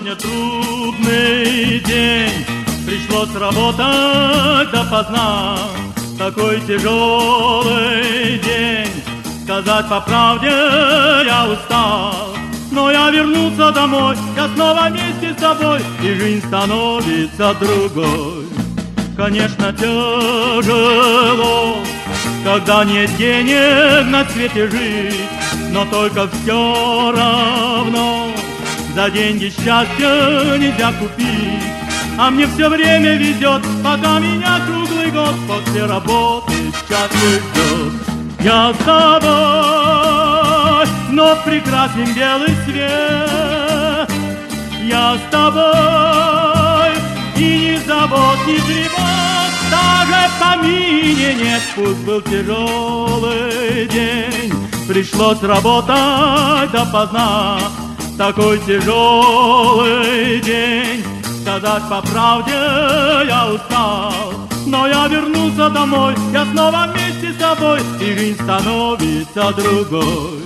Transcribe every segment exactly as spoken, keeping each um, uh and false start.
Сегодня трудный день, пришлось работать допоздна. Такой тяжелый день, сказать по правде я устал. Но я вернулся домой, я снова вместе с тобой, и жизнь становится другой. Конечно, тяжело, когда нет денег на свете жить, но только все равно за деньги счастья нельзя купить. А мне все время везет, пока меня круглый год после работы счастлив ждет. Я с тобой, вновь прекрасен белый свет. Я с тобой, и ни забот, ни тревог, даже в помине нет. Пусть был тяжелый день, пришлось работать допоздна. Такой тяжелый день, сказать по правде я устал. Но я вернулся домой, я снова вместе с тобой, и жизнь становится другой.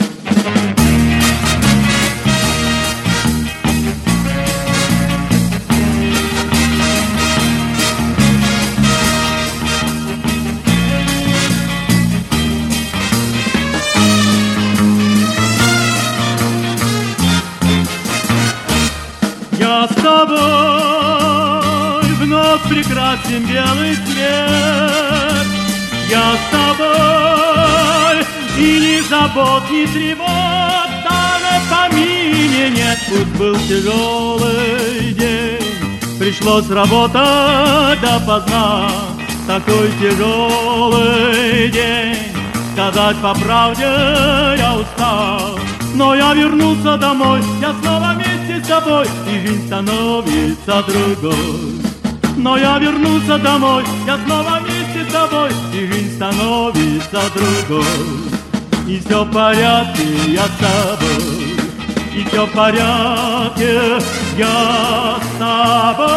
Я с тобой, вновь прекрасен белый свет. Я с тобой, и ни забот, ни тревог, даже в помине нет. Пусть был тяжелый день, пришлось работать допоздна. Такой тяжелый день, сказать по правде я устал. Но я вернулся домой, я снова вместе с тобой, и жизнь становится другой. Но я вернулся домой, я снова вместе с тобой, и жизнь становится другой. И все в порядке, я с тобой, и все в порядке, я с тобой.